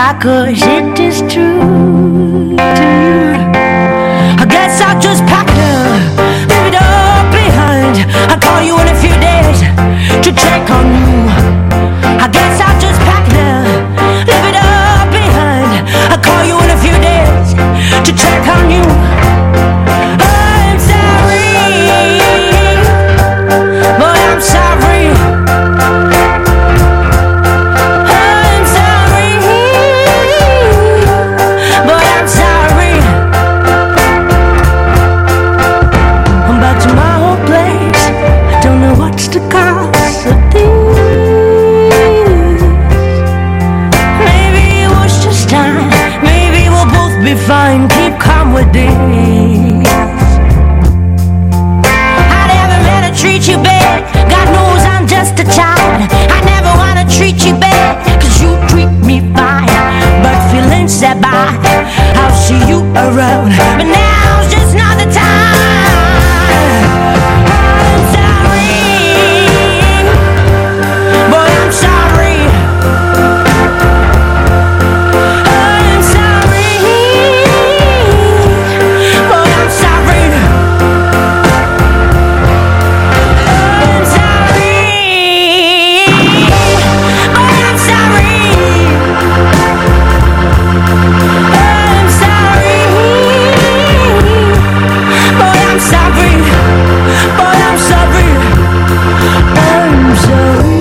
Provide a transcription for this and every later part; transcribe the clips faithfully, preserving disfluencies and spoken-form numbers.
cry, cause it is true, true. I guess I'll just pack it up, leave it all behind. I'll call you in a few days to check on you. I guess I'll just pack it up, leave it all behind. I'll call you in a few days to check on you. I'm sorry, but I'm sorry. I'm sorry, but I'm sorry. I'm back to my old place. I don't know what's the cause of this. Maybe it was just time. Maybe we'll both be fine. Keep calm with this. I never meant to treat you bad. God knows I'm just a child. I never wanna treat you bad, cause you treat me fine. But feelings set by, I'll see you around. But now's just not the time. I'm sorry, but I'm sorry. I'm sorry, but I'm sorry. I'm sorry, but I'm sorry. I'm sorry, but I'm sorry. But I'm sorry. I'm sorry.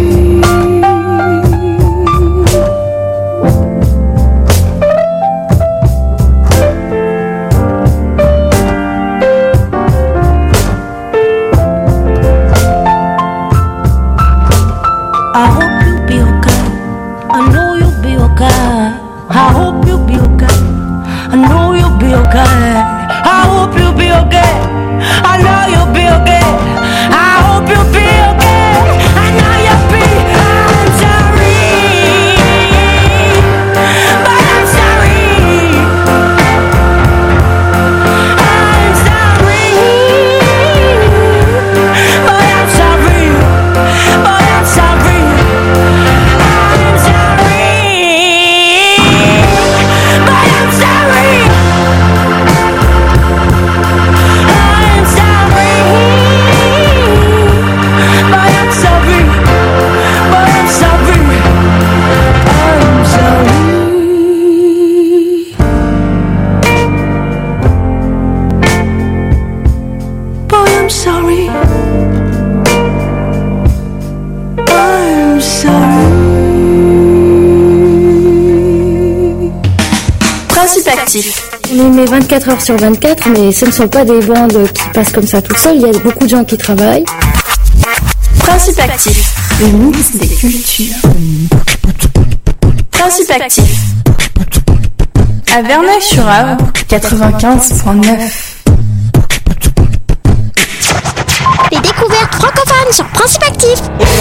I hope you'll be okay. I know you'll be okay. I hope you'll be okay. I know you'll be okay. I hope you'll be okay. I know you'll be okay. I hope you'll be okay. I know you'll be. I'm sorry, but I'm sorry. I'm sorry, but I'm sorry. But I'm sorry. I'm sorry, but I'm sorry. I'm sorry, but I'm sorry. But I'm sorry. I'm sorry. Boy, I'm sorry. I'm sorry. Principe actif. On émet vingt-quatre heures sur vingt-quatre, mais ce ne sont pas des bandes qui passent comme ça tout seul. Il y a beaucoup de gens qui travaillent. Principe actif. Le mix des cultures. Principe actif. À Verneuil-sur-Avre, quatre-vingt-quinze virgule neuf. Les découvertes francophones sur Principe actif.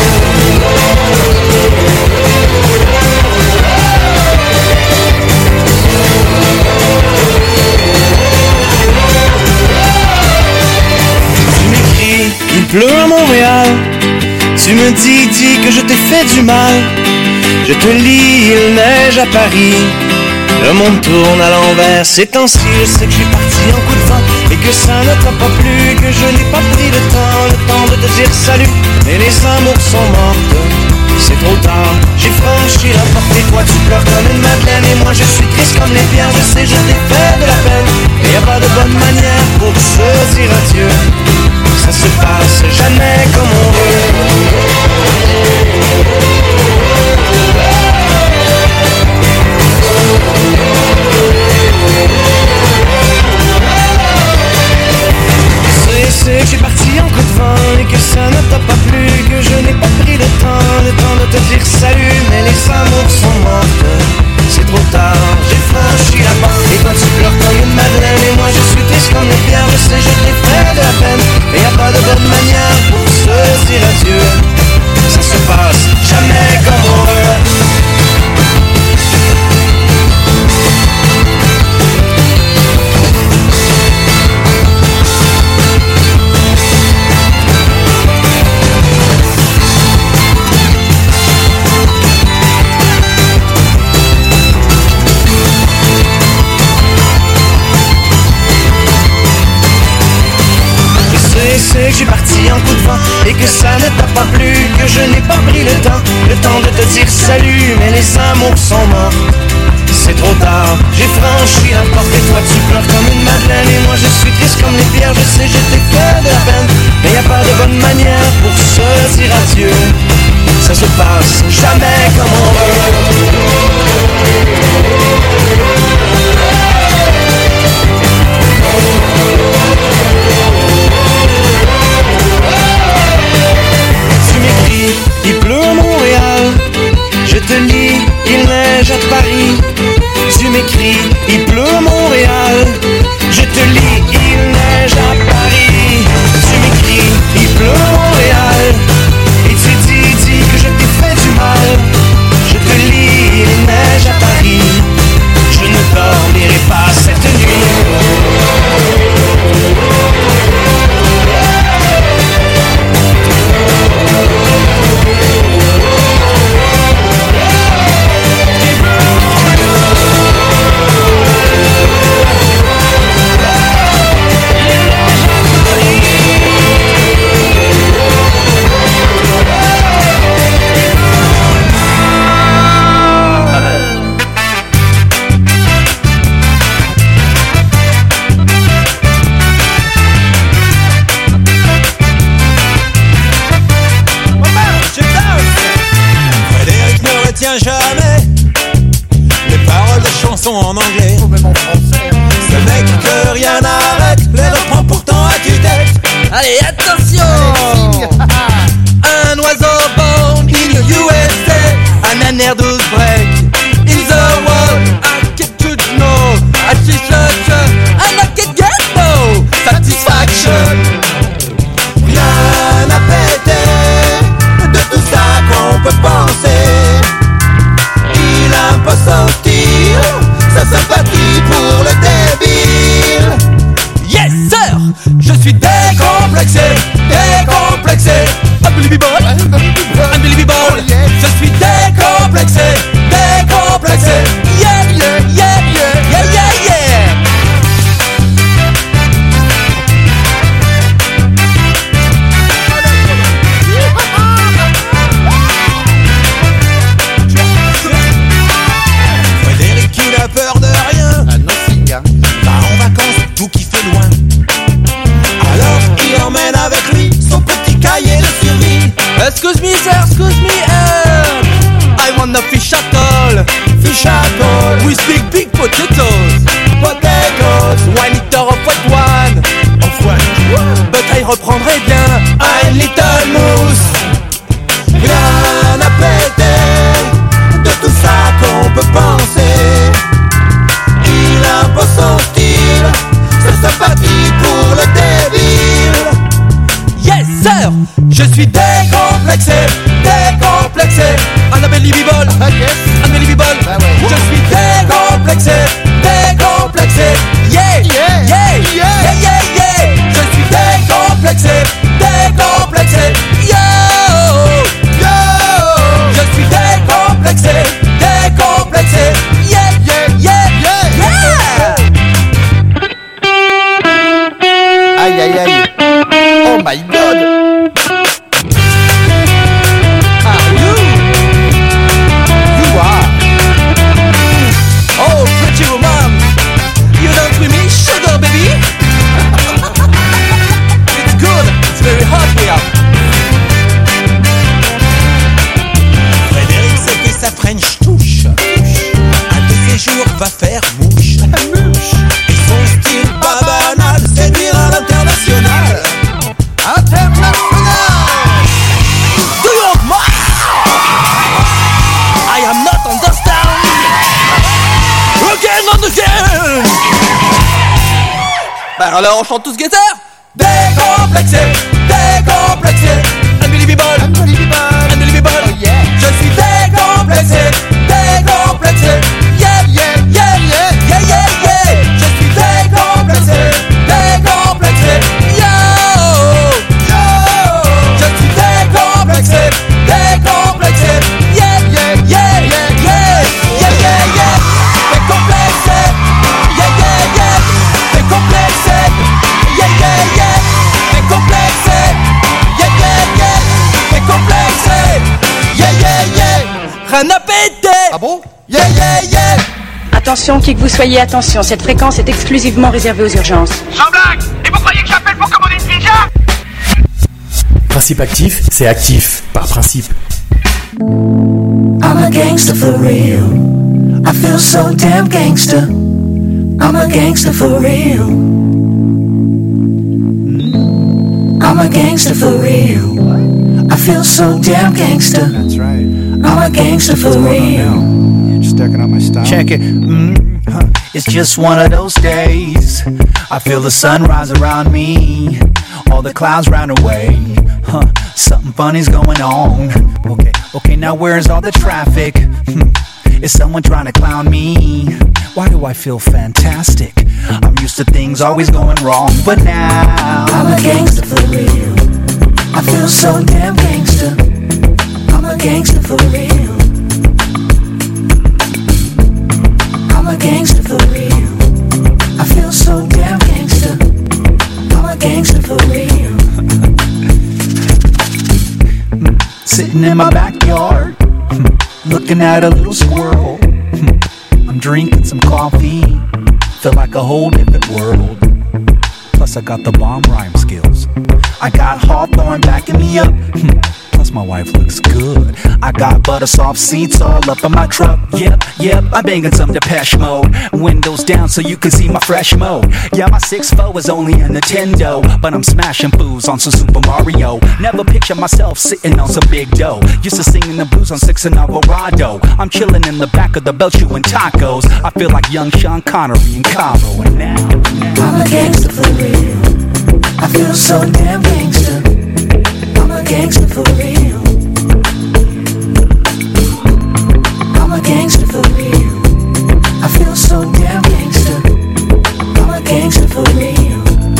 Tu m'écris, il pleut à Montréal. Tu me dis, dis que je t'ai fait du mal. Je te lis, il neige à Paris. Le monde tourne à l'envers ces temps-ci. Je sais que je suis parti en coup de vent et que ça ne t'a pas plu, que je n'ai pas pris le temps, le temps de te dire salut. Mais les amours sont mortes, c'est trop tard. J'ai franchi la porte et toi tu pleures comme une madeleine. Et moi je suis triste comme les pierres. Je sais, je t'ai fait de la peine, mais y a pas de bonne manière pour se dire adieu. Ça se passe jamais comme on veut. C'est que j'ai parti en coup de vent et que ça ne t'a pas plu, que je n'ai pas pris le temps, le temps de te dire salut. Mais les amours sont mortes, c'est trop tard. J'ai franchi la porte et toi tu pleures comme une madeleine. Et moi je suis triste comme les pierres. Je sais, je t'ai fait de la peine, mais y a pas de bonne manière pour se dire adieu. Ça se passe jamais sais que je suis parti en coup de vent et que ça ne t'a pas plu, que je n'ai pas pris le temps, le temps de te dire salut, mais les amours sont morts. C'est trop tard, j'ai franchi la porte et toi tu pleures comme une madeleine et moi je suis triste comme les pierres, je sais je t'ai fait de la peine, mais y a pas de bonne manière pour se dire adieu. Ça se passe jamais comme on veut. Tu m'écris, il pleut à Montréal, je te lis, il neige à Paris. Tu m'écris, il pleut à Montréal, je te lis, il neige à Paris. Tu m'écris, il pleut à Montréal, et tu dis, dis que je t'ai fait du mal. Je te lis, il neige à Paris, je ne dormirai pas cette nuit. Jamais les paroles des chansons en anglais, ou même en français. Ce mec que rien n'arrête les reprend pourtant à tue-tête. Allez, attention. Un oiseau born in the U S A, an air douce break in the world. I get to know, I see such and I can get no satisfaction. Rien à péter de tout ça qu'on peut penser. Un peu sortir sa sympathie pour le débile. Yes sir, je suis décomplexé, décomplexé, unbelievable, unbelievable. Je suis décomplexé, décomplexé. Yeah yeah yeah yeah yeah yeah yeah. Peur de rien, ah, nothing, hein. Va en vacances, tout qui fait loin. Alors il emmène avec lui son petit cahier de survie. Excuse me sir, excuse me, uh, I want a fish atoll, fish atoll with big big potatoes, potatoes, one liter of white wine, of wine, but I reprendrai bien un little mousse. Rien à péter de tout ça qu'on peut penser. Il impose son style, sa sympathie pour le débile. Yes sir, je suis décomplexé, décomplexé, unbelievable, ah, yes. unbelievable. Bah ouais. Je suis décomplexé, décomplexé, yeah, yeah, yeah, yeah, yeah, yeah, yeah. Je suis décomplexé, décomplexé, yo, yo. Je suis décomplexé, décomplexé, yeah, yeah, yeah, yeah, yeah. Aïe aïe aïe. Oh my god. Are you? You are. Oh, pretty woman, you dance with me, sugar baby. It's good, it's very hot here. Frédéric sait que sa French touche. Un de ces jours va faire mouche. Et son style pas banal, séduire à l'international. International. Do you want more? I am not understand. Again and again. Bah alors on chante tous guetteur. Décomplexé, décomplexé, unbelievable, unbelievable, unbelievable. Oh yeah. Je suis décomplexé, décomplexé, yeah, yeah, yeah, yeah, yeah, yeah, yeah. Je suis décomplexé, décomplexé, yo, yo. Je suis décomplexé, décomplexé, yeah, yeah, yeah, yeah, yeah, yeah, yeah, yeah. Décomplexé, yeah, yeah, yeah. Décomplexé, yeah, yeah, yeah. Décomplexé. train de péter. Ah bon? Yeah, yeah, yeah. Attention, qui que vous soyez, attention, cette fréquence est exclusivement réservée aux urgences. Sans blague! Et vous croyez que j'appelle pour commander une pizza? Principe actif, c'est actif, par principe. I'm a gangster for real. I feel so damn gangster. I'm a gangster for real. I'm a gangster for real. I feel so damn gangster. That's right. I'm a gangster for real. You're just stacking up my style. Check it. Mm, huh. It's just one of those days. I feel the sun rise around me. All the clouds round away. Huh. Something funny's going on. Okay, okay, now where's all the traffic? Hmm. Is someone trying to clown me? Why do I feel fantastic? I'm used to things always going wrong, but now I'm a gangster for real. I feel so damn gangster. I'm a gangster for real. I'm a gangster for real. I feel so damn gangster. I'm a gangster for real. Sitting in my backyard, looking at a little squirrel. I'm drinking some coffee, feel like a whole different world. Plus I got the bomb rhyme skills. I got Hawthorne backing me up. Plus my wife looks good. I got butter soft seats all up in my truck. Yep, yep, I'm banging some Depeche Mode. Windows down so you can see my fresh mode. Yeah, my six four is only a Nintendo, but I'm smashing fools on some Super Mario. Never picture myself sitting on some big dough. Used to singing the blues on Six and Alvarado. I'm chilling in the back of the belt chewing tacos. I feel like young Sean Connery in Cabo. And now I'm a gangster for real. I feel so damn gangster. I'm a gangster for real. I'm a gangster for real. I feel so damn gangster. I'm a gangster for real.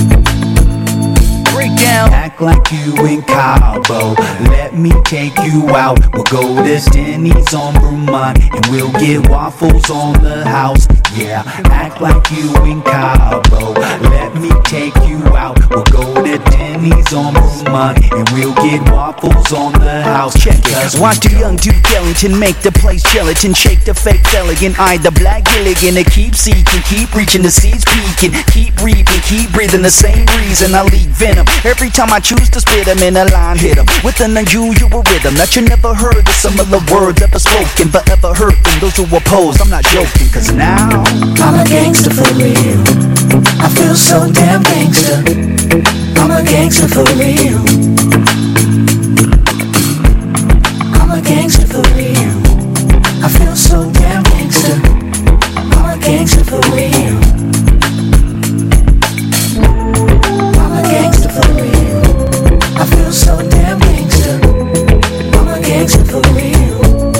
Break down. Act like you in Cabo. Let me take you out. We'll go to Denny's on Brumont and we'll get waffles on the house. Yeah, act like you in Cabo. Let me take you out. We'll go to Denny's on Brumont and we'll get waffles on the house. Check it. Watch the young Duke Ellington make the place gelatin. Shake the fake elegant. Eye the black Gilligan. To keep seeking, keep reaching the seeds peaking. Keep reaping, keep breathing the same reason I leak venom. Every time I choose to spit them in a line, hit them with an unusual rhythm that you never heard of similar words ever spoken, but ever heard from those who oppose. I'm not joking, cause now I'm a gangster for real. I feel so damn gangster. I'm a gangster for real. I'm a gangster for real. I feel so damn gangster. I'm a gangster for real. I'm a gangster for real. I feel so damn gangster. I'm a gangster for real.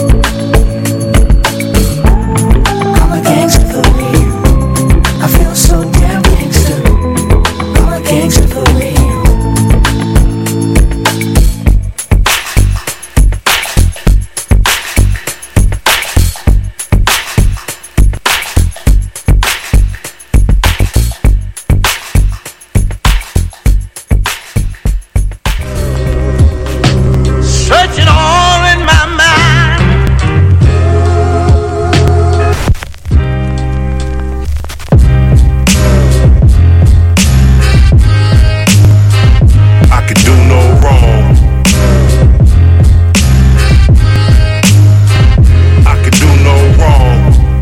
I'm a gangster for real. I feel so damn gangster. I'm a gangster for real. Searching all in my mind. I could do no wrong. I could do no wrong.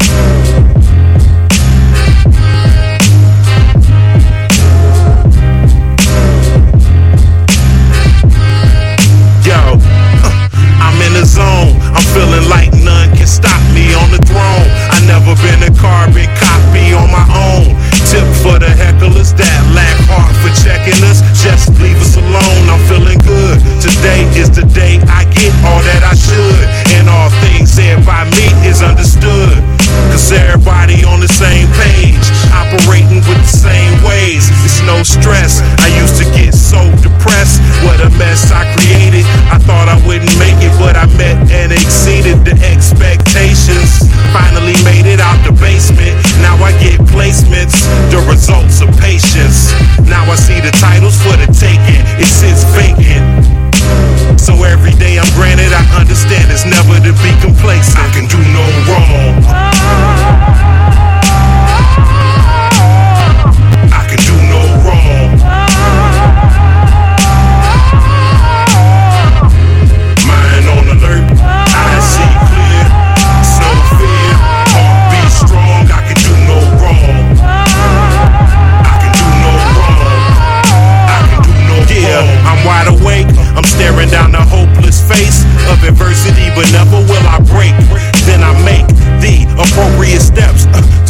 Yo, I'm in the zone. I'm feeling like none can stop me on the throne. I never been a carbon copy on my own. Tip for the hecklers that lack heart for checking us. Just leave us alone. I'm feeling good. Today is the day I get all that I should. And all things said by me is understood. Cause everybody on the same page, operating with the same ways. It's no stress. I used to get so depressed. What a mess I created. I thought I wouldn't make it, but I met and exceeded the expectations. Finally made it out the basement. Now I get placements, the results of patience. Now I see the titles for the taking. It sits vacant. So every day I'm granted, I understand it's never to be complacent.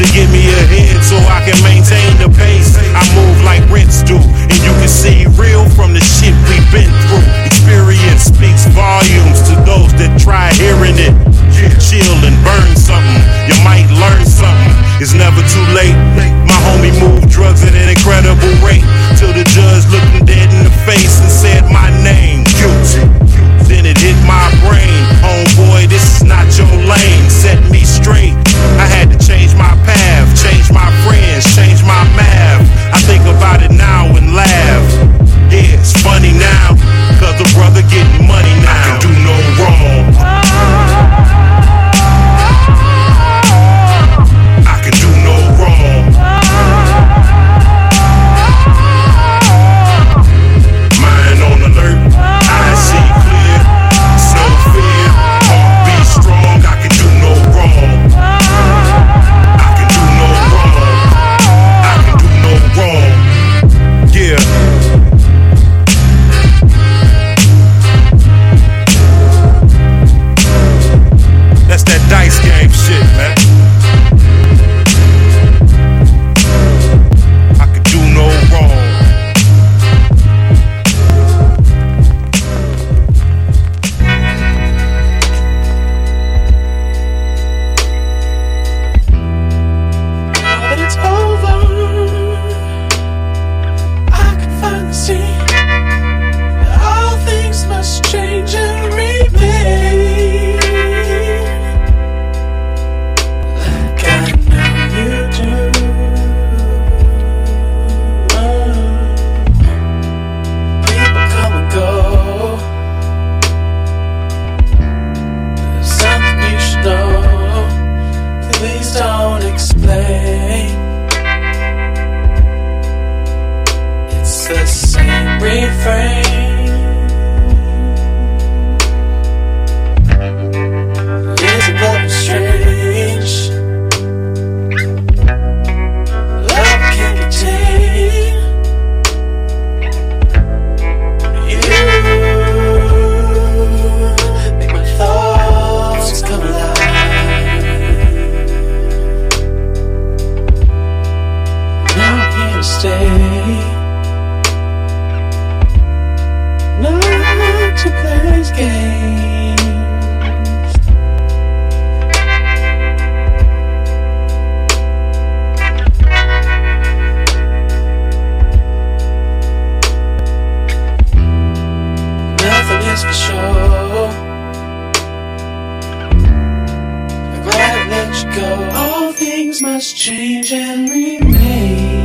to give me a head so I can maintain the pace. I move like rents do, and you can see real from the shit we've been through. Experience speaks volumes to those that try hearing it. Chill and burn something, you might learn something. It's never too late. My homie moved drugs at an incredible rate, till the judge looked him dead in the face and said my name, guilty. Then it hit my brain, homeboy, this is not your lane. Set me straight, I had to change my path, change my friends, change my math. I think about it now and laugh. Yeah, it's funny now, cause the brother getting money now. I can do no wrong. I can do no wrong. Mind on alert, I see clear. It's no fear, heart be strong. I can do no wrong. I can do no wrong. I can do no wrong. Yeah. That's that dice game shit, man. I could do no wrong. Now that it's over, I can finally see that all things must change and remain. Don't explain. It's the same refrain. Isn't love strange? Love can't contain you. Make my thoughts come alive. Stay, not to play these games. Nothing is for sure. I'm glad I let you go. All things must change and remain.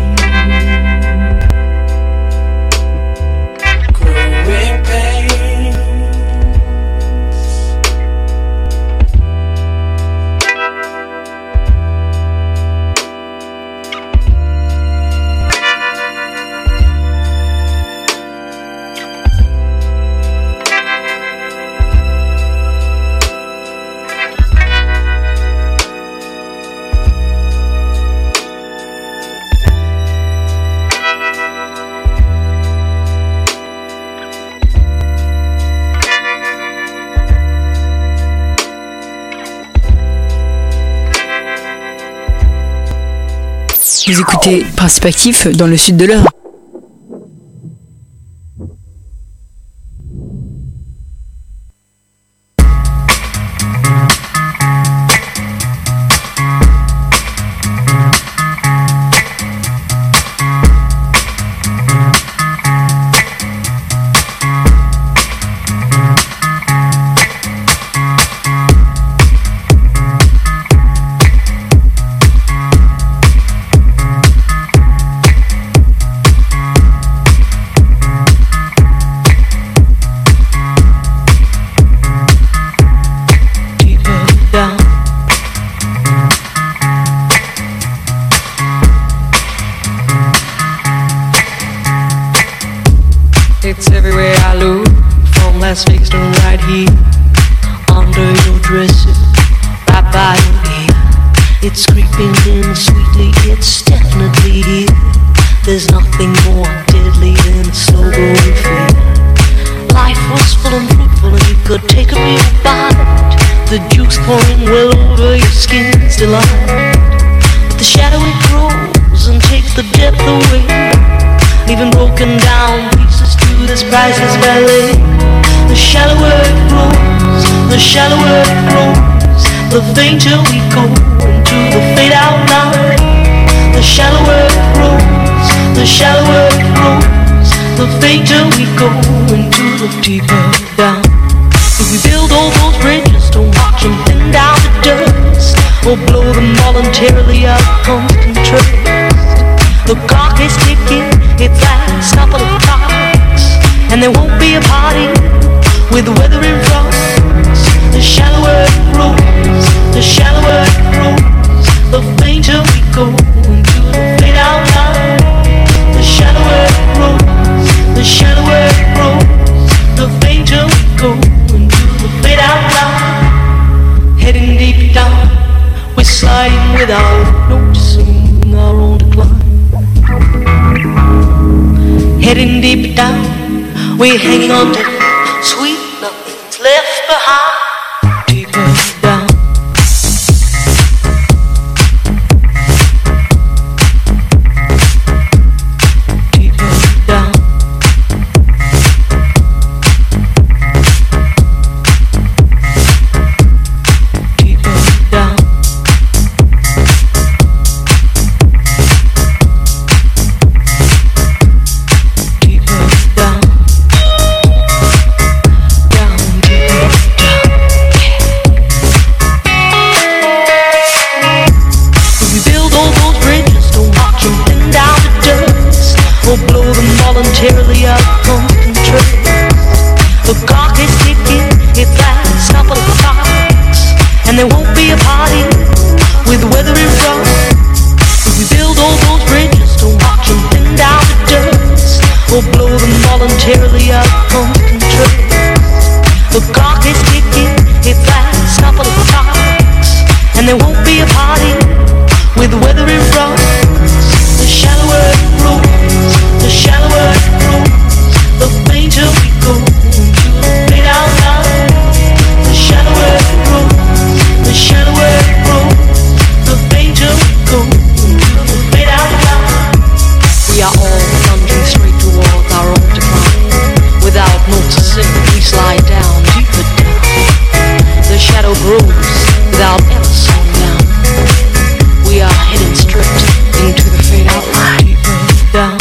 Vous écoutez Principe Actif dans le sud de l'Eure. It's everywhere I look, from Las Vegas to right here, under your dresser, right by your ear. It's creeping in sweetly, it's definitely here. There's nothing more deadly than a slow growing fear. Life was full and fruitful and you could take a real bite. The juice pouring well over your skin's delight. The shadow it grows and takes the depth away, leaving broken down pieces to this priceless ballet. The shallower it grows, the shallower it grows, the fainter we go into the fade out line. The shallower it grows, the shallower it grows, the fainter we go into the deeper down. If we build all those bridges, don't watch them thin down to dust, or blow them voluntarily out of constant trust. The clock is ticking, its last couple of clocks, and there won't be a party with the weather in front. The shallower it grows, the shallower it grows, the fainter we go into the fade out line. The shallower it grows, the shallower it grows, the fainter we go into the fade out line. Heading deep down, we're sliding without noticing our own decline. Heading deep down, we're hanging on to sweet nothing's left behind. Deeper down. Deeper down. Deeper down. Voluntarily out of constant trust. The clock is ticking, its last couple of clocks, and there won't be a party with the weather in front. If we build all those bridges, don't watch them thin down to dust, or blow them voluntarily out of constant trust. The clock is ticking, its last couple of clocks, and there won't be a party with the weather in front. The shallower it grows, the shallower it grows, the fainter we go into the fade out line. The shallower it grows, the shallower it grows, the fainter we go into the fade out line. We are all plunging straight towards our own decline. Without noticing, we slide down, deeper down. The shadow grows without ever slowing down. We are heading straight into the fade out line. Deeper down.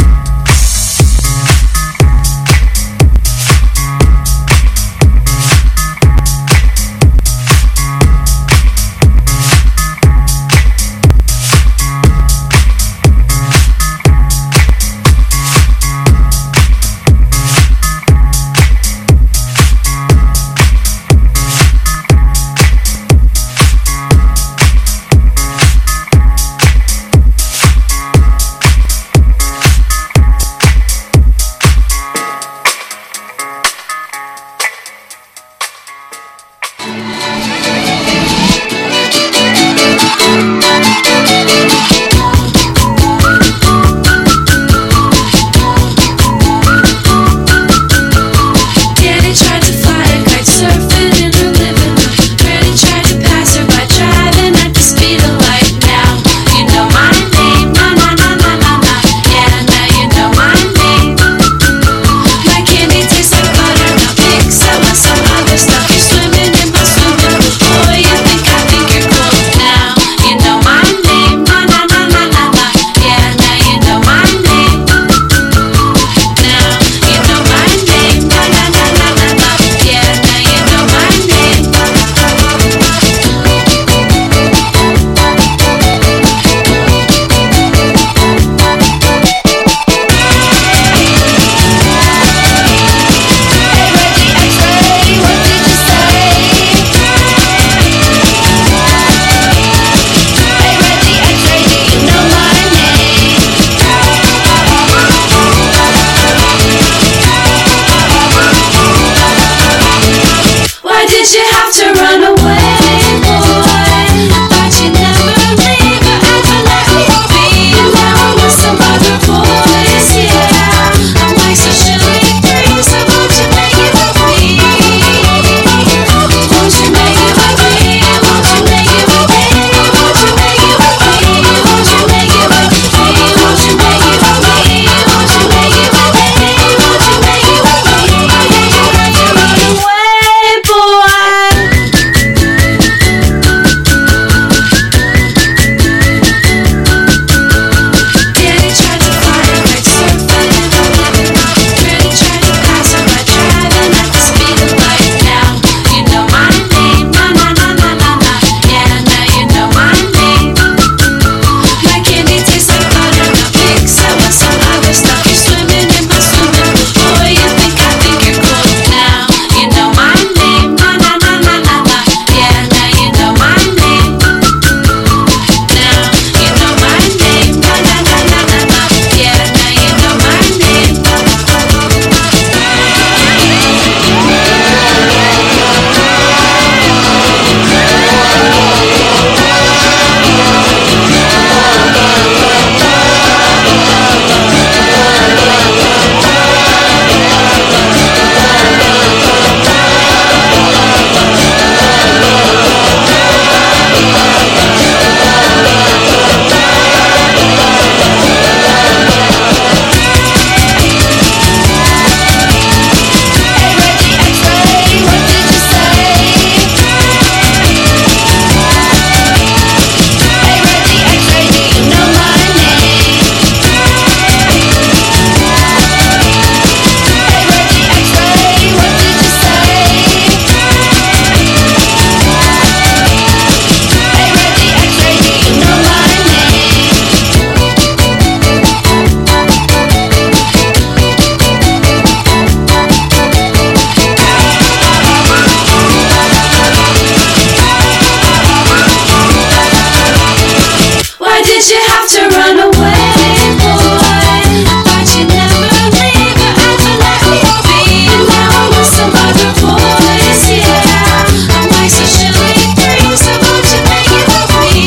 did you have to run away, boy? But you never leave or ever let me be. And now I'm with some other boys, yeah. I like some silly things, so won't you make it with me?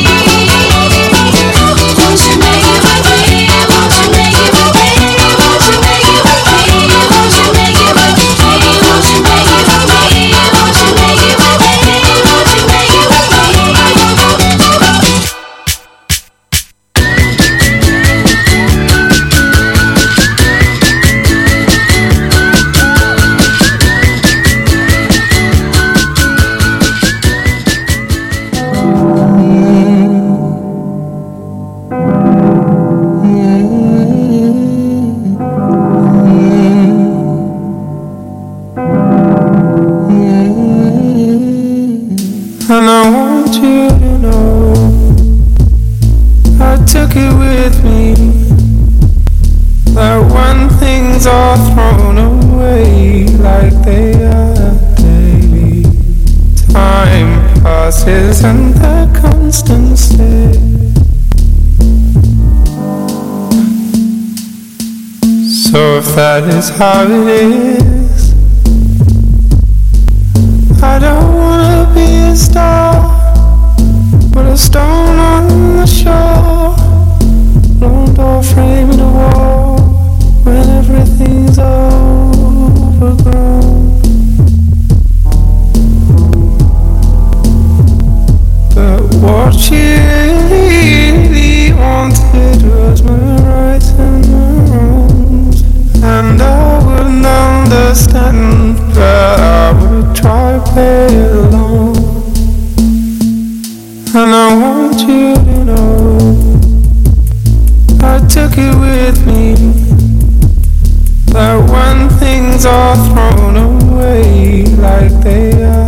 Won't you make it with me? Won't you make it with me? Won't you make it with me? Won't you make it with me? Won't you make it with me? Won't you make it with me? Won't you make it with me? And I want you to know I took it with me, that when things are thrown away like they are daily, time passes and the constant stay. So if that is how it is, I don't wanna be a star, but a stone on the shore, lone door framing a wall when everything's overgrown. But what she really wanted was my rights and my wrongs, and I wouldn't understand, but I would try to play along. And I want you to know I took it with me, that when things are thrown away like they are